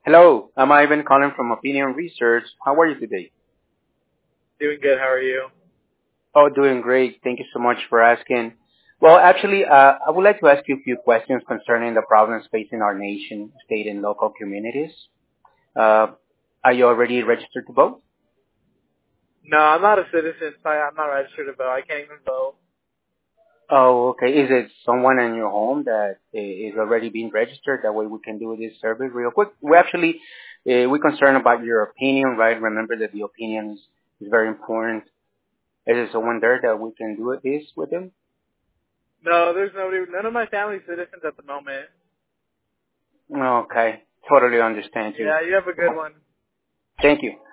Hello, I'm Ivan calling from Opinion Research. How are you today? Doing good. How are you? Oh, doing great. Thank you so much for asking. Well, actually, I would like to ask you a few questions concerning the problems facing our nation, state, and local communities. Uh, are you already registered to vote? No, I'm not a citizen. So I'm not registered to vote. I can't even vote. Oh, okay. Is it someone in your home that is already being registered? That way we can do this survey real quick. We actually, we're concerned about your opinion, right? Remember that the opinion is very important. Is there someone there that we can do this with him? No, there's nobody. None of my family's citizens at the moment. Okay. Totally understand you. Yeah, you have a good one. Thank you.